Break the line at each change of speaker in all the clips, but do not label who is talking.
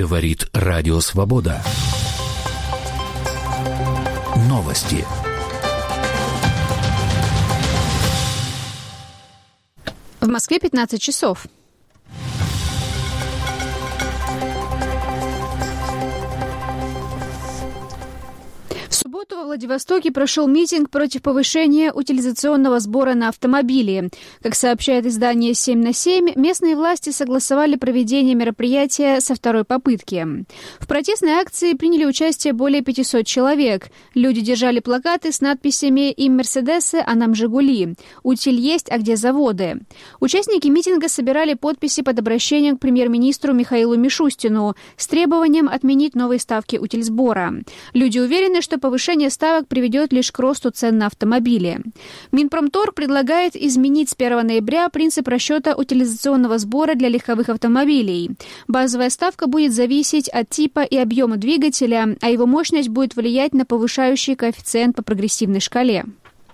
Говорит Радио Свобода. Новости.
В Москве 15 часов. В субботу во Владивостоке прошел митинг против повышения утилизационного сбора на автомобили. Как сообщает издание «7 на 7», местные власти согласовали проведение мероприятия со второй попытки. В протестной акции приняли участие более 500 человек. Люди держали плакаты с надписями «Им Мерседесы, а нам Жигули», «Утиль есть, а где заводы?». Участники митинга собирали подписи под обращением к премьер-министру Михаилу Мишустину с требованием отменить новые ставки утильсбора. Люди уверены, что повышение ставок приведет лишь к росту цен на автомобили. Минпромторг предлагает изменить с 1 ноября принцип расчета утилизационного сбора для легковых автомобилей. Базовая ставка будет зависеть от типа и объема двигателя, а его мощность будет влиять на повышающий коэффициент по прогрессивной шкале.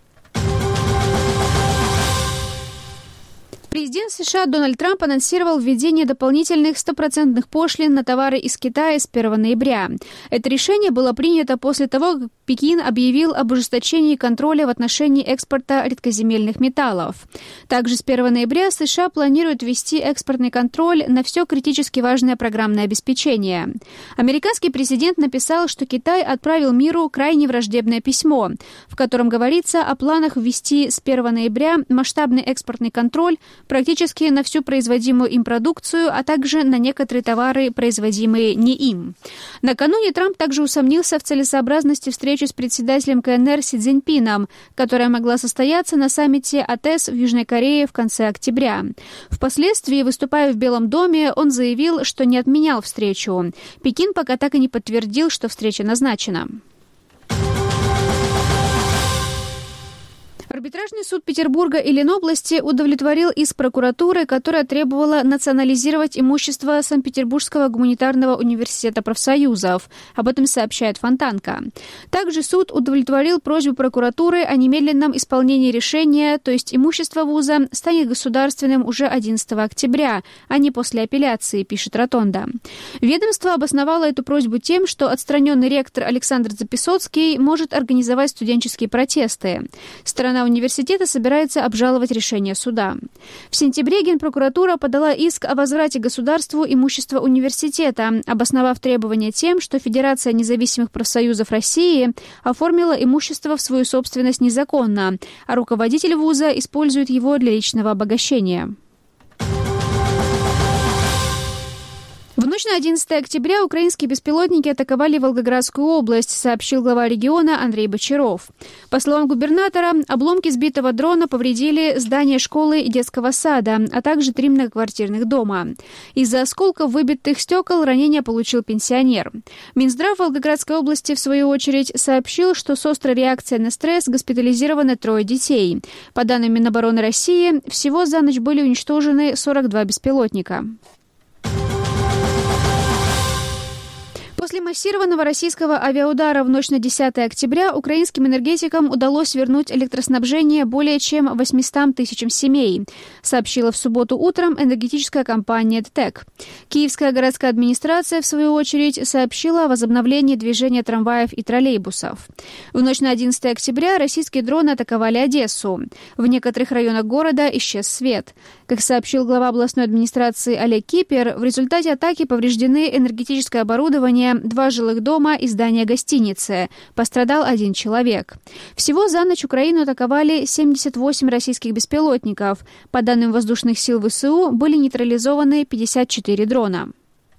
Президент США Дональд Трамп анонсировал введение дополнительных 100% пошлин на товары из Китая с 1 ноября. Это решение было принято после того, как Пекин объявил об ужесточении контроля в отношении экспорта редкоземельных металлов. Также с 1 ноября США планируют ввести экспортный контроль на все критически важное программное обеспечение. Американский президент написал, что Китай отправил миру крайне враждебное письмо, в котором говорится о планах ввести с 1 ноября масштабный экспортный контроль практически на всю производимую им продукцию, а также на некоторые товары, производимые не им. Накануне Трамп также усомнился в целесообразности встречи с председателем КНР Си Цзиньпином, которая могла состояться на саммите АТЭС в Южной Корее в конце октября. Впоследствии, выступая в Белом доме, он заявил, что не отменял встречу. Пекин пока так и не подтвердил, что встреча назначена. Арбитражный суд Петербурга и Ленобласти удовлетворил иск прокуратуры, которая требовала национализировать имущество Санкт-Петербургского гуманитарного университета профсоюзов. Об этом сообщает Фонтанка. Также суд удовлетворил просьбу прокуратуры о немедленном исполнении решения, то есть имущество вуза станет государственным уже 11 октября, а не после апелляции, пишет Ротонда. Ведомство обосновало эту просьбу тем, что отстраненный ректор Александр Записоцкий может организовать студенческие протесты. Сторона университета собирается обжаловать решение суда. В сентябре Генпрокуратура подала иск о возврате государству имущества университета, обосновав требования тем, что Федерация независимых профсоюзов России оформила имущество в свою собственность незаконно, а руководитель вуза использует его для личного обогащения. В ночь на 11 октября украинские беспилотники атаковали Волгоградскую область, сообщил глава региона Андрей Бочаров. По словам губернатора, обломки сбитого дрона повредили здание школы и детского сада, а также 3 многоквартирных дома. Из-за осколков выбитых стекол ранения получил пенсионер. Минздрав Волгоградской области, в свою очередь, сообщил, что с острой реакцией на стресс госпитализированы 3 детей. По данным Минобороны России, всего за ночь были уничтожены 42 беспилотника. После массированного российского авиаудара в ночь на 10 октября украинским энергетикам удалось вернуть электроснабжение более чем 800 тысячам семей, сообщила в субботу утром энергетическая компания ДТЭК. Киевская городская администрация, в свою очередь, сообщила о возобновлении движения трамваев и троллейбусов. В ночь на 11 октября российские дроны атаковали Одессу. В некоторых районах города исчез свет. Как сообщил глава областной администрации Олег Кипер, в результате атаки повреждены энергетическое оборудование, 2 жилых дома и здание гостиницы. Пострадал 1 человек. Всего за ночь Украину атаковали 78 российских беспилотников. По данным воздушных сил ВСУ, были нейтрализованы 54 дрона.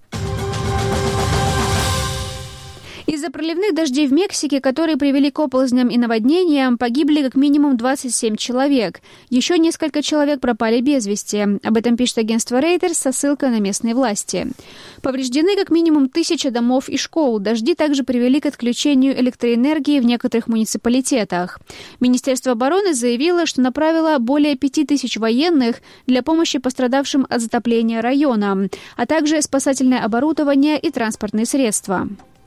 Из-за проливных дождей в Мексике, которые привели к оползням и наводнениям, погибли как минимум 27 человек. Еще несколько человек пропали без вести. Об этом пишет агентство Reuters со ссылкой на местные власти. Повреждены как минимум 1000 домов и школ. Дожди также привели к отключению электроэнергии в некоторых муниципалитетах. Министерство обороны заявило, что направило более 5000 военных для помощи пострадавшим от затопления районам, а также спасательное оборудование и транспортные средства.